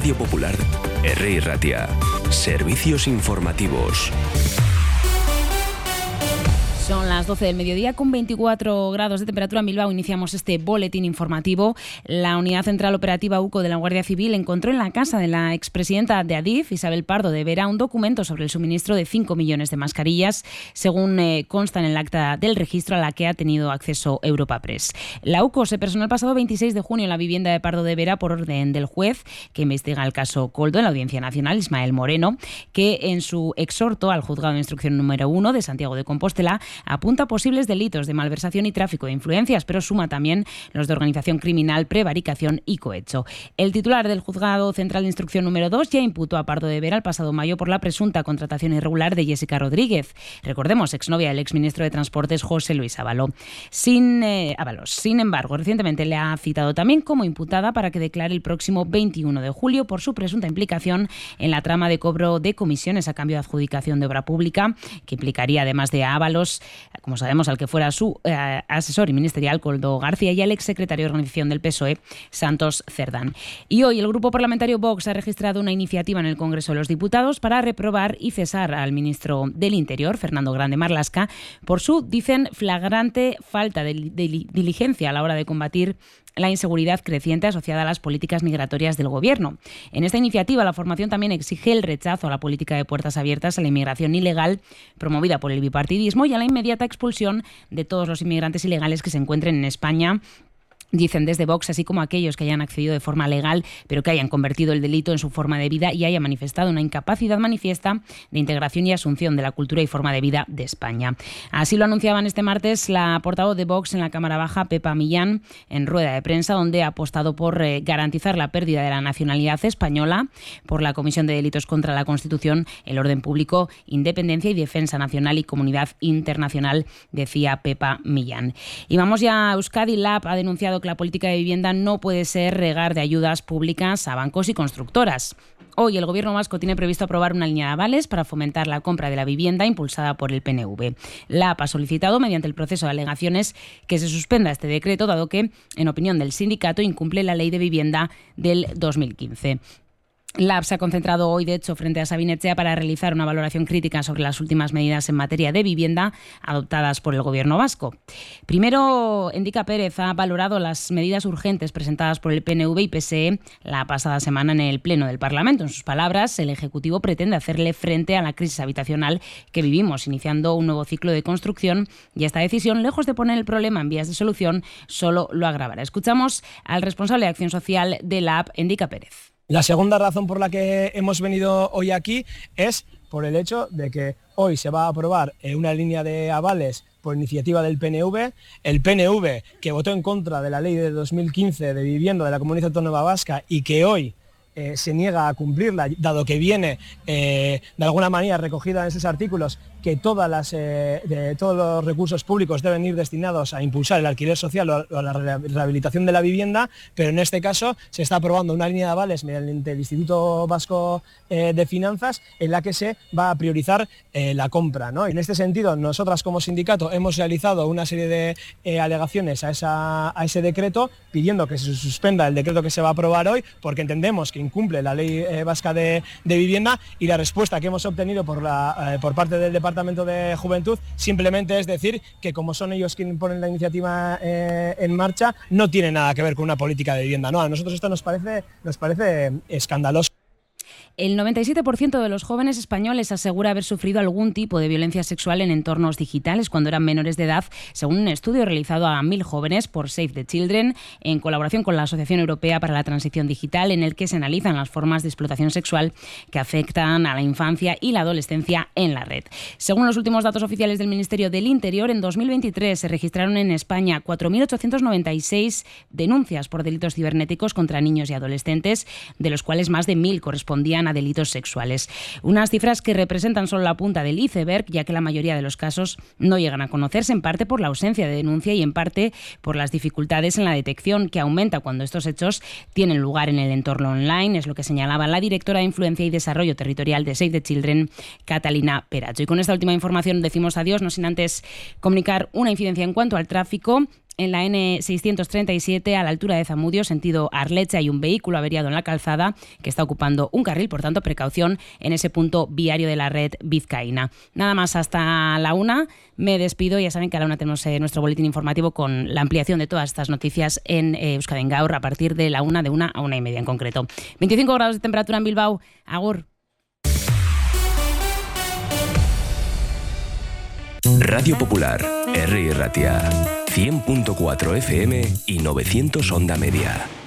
Radio Popular, Herri Ratia. Servicios informativos. Son las 12 del mediodía con 24 grados de temperatura en Bilbao. Iniciamos este boletín informativo. La Unidad Central Operativa UCO de la Guardia Civil encontró en la casa de la expresidenta de Adif, Isabel Pardo de Vera, un documento sobre el suministro de 5 millones de mascarillas, según consta en el acta del registro a la que ha tenido acceso Europa Press. La UCO se personó el pasado 26 de junio en la vivienda de Pardo de Vera por orden del juez que investiga el caso Koldo en la Audiencia Nacional, Ismael Moreno, que en su exhorto al Juzgado de Instrucción número 1 de Santiago de Compostela apunta posibles delitos de malversación y tráfico de influencias, pero suma también los de organización criminal, prevaricación y cohecho. El titular del Juzgado Central de Instrucción número 2 ya imputó a Pardo de Vera el pasado mayo por la presunta contratación irregular de Jessica Rodríguez, recordemos, exnovia del exministro de Transportes José Luis Ábalos. Sin embargo, recientemente le ha citado también como imputada para que declare el próximo 21 de julio por su presunta implicación en la trama de cobro de comisiones a cambio de adjudicación de obra pública, que implicaría, además de Ábalos, como sabemos, al que fuera su asesor y ministerial, Koldo García, y al exsecretario de Organización del PSOE, Santos Cerdán. Y hoy el Grupo Parlamentario Vox ha registrado una iniciativa en el Congreso de los Diputados para reprobar y cesar al ministro del Interior, Fernando Grande Marlaska, por su, dicen, flagrante falta de diligencia a la hora de combatir la inseguridad creciente asociada a las políticas migratorias del Gobierno. En esta iniciativa, la formación también exige el rechazo a la política de puertas abiertas a la inmigración ilegal promovida por el bipartidismo y a la inmediata expulsión de todos los inmigrantes ilegales que se encuentren en España, dicen desde Vox, así como aquellos que hayan accedido de forma legal, pero que hayan convertido el delito en su forma de vida y hayan manifestado una incapacidad manifiesta de integración y asunción de la cultura y forma de vida de España. Así lo anunciaban este martes la portavoz de Vox en la Cámara Baja, Pepa Millán, en rueda de prensa, donde ha apostado por garantizar la pérdida de la nacionalidad española por la Comisión de Delitos contra la Constitución, el orden público, independencia y defensa nacional y comunidad internacional, decía Pepa Millán. Y vamos ya a Euskadi. LAB ha denunciado que la política de vivienda no puede ser regar de ayudas públicas a bancos y constructoras. Hoy el Gobierno vasco tiene previsto aprobar una línea de avales para fomentar la compra de la vivienda impulsada por el PNV. La AP ha solicitado, mediante el proceso de alegaciones, que se suspenda este decreto, dado que, en opinión del sindicato, incumple la Ley de Vivienda del 2015. LAB se ha concentrado hoy, de hecho, frente a Sabin Etxea para realizar una valoración crítica sobre las últimas medidas en materia de vivienda adoptadas por el Gobierno vasco. Primero, Endika Pérez ha valorado las medidas urgentes presentadas por el PNV y PSE la pasada semana en el Pleno del Parlamento. En sus palabras, el Ejecutivo pretende hacerle frente a la crisis habitacional que vivimos, iniciando un nuevo ciclo de construcción, y esta decisión, lejos de poner el problema en vías de solución, solo lo agravará. Escuchamos al responsable de Acción Social de LAB, Endika Pérez. La segunda razón por la que hemos venido hoy aquí es por el hecho de que hoy se va a aprobar una línea de avales por iniciativa del PNV, el PNV que votó en contra de la ley de 2015 de vivienda de la Comunidad Autónoma Vasca y que hoy se niega a cumplirla, dado que viene de alguna manera recogida en esos artículos que todos los recursos públicos deben ir destinados a impulsar el alquiler social o a la rehabilitación de la vivienda, pero en este caso se está aprobando una línea de avales mediante el Instituto Vasco de Finanzas en la que se va a priorizar la compra, ¿no? En este sentido, nosotras como sindicato hemos realizado una serie de alegaciones a ese decreto, pidiendo que se suspenda el decreto que se va a aprobar hoy, porque entendemos que incumple la ley vasca de vivienda, y la respuesta que hemos obtenido por parte del Departamento de Juventud simplemente es decir que como son ellos quienes ponen la iniciativa en marcha, no tiene nada que ver con una política de vivienda. No, a nosotros esto nos parece escandaloso. El 97% de los jóvenes españoles asegura haber sufrido algún tipo de violencia sexual en entornos digitales cuando eran menores de edad, según un estudio realizado a 1.000 jóvenes por Save the Children, en colaboración con la Asociación Europea para la Transición Digital, en el que se analizan las formas de explotación sexual que afectan a la infancia y la adolescencia en la red. Según los últimos datos oficiales del Ministerio del Interior, en 2023 se registraron en España 4.896 denuncias por delitos cibernéticos contra niños y adolescentes, de los cuales más de 1.000 correspondían a delitos sexuales. Unas cifras que representan solo la punta del iceberg, ya que la mayoría de los casos no llegan a conocerse, en parte por la ausencia de denuncia y en parte por las dificultades en la detección, que aumenta cuando estos hechos tienen lugar en el entorno online. Es lo que señalaba la directora de Influencia y Desarrollo Territorial de Save the Children, Catalina Peracho. Y con esta última información decimos adiós, no sin antes comunicar una incidencia en cuanto al tráfico. en la N637 a la altura de Zamudio, sentido Arleche. Hay un vehículo averiado en la calzada que está ocupando un carril, por tanto, precaución en ese punto viario de la red vizcaína. Nada más, hasta la 1 me despido. Ya saben que a la 1 tenemos nuestro boletín informativo con la ampliación de todas estas noticias en Euskadi en Gaur a partir de la 1, de 1 a 1:30 en concreto. 25 grados de temperatura en Bilbao. Agur. Radio Popular, Herri Ratia, 100.4 FM y 900 onda media.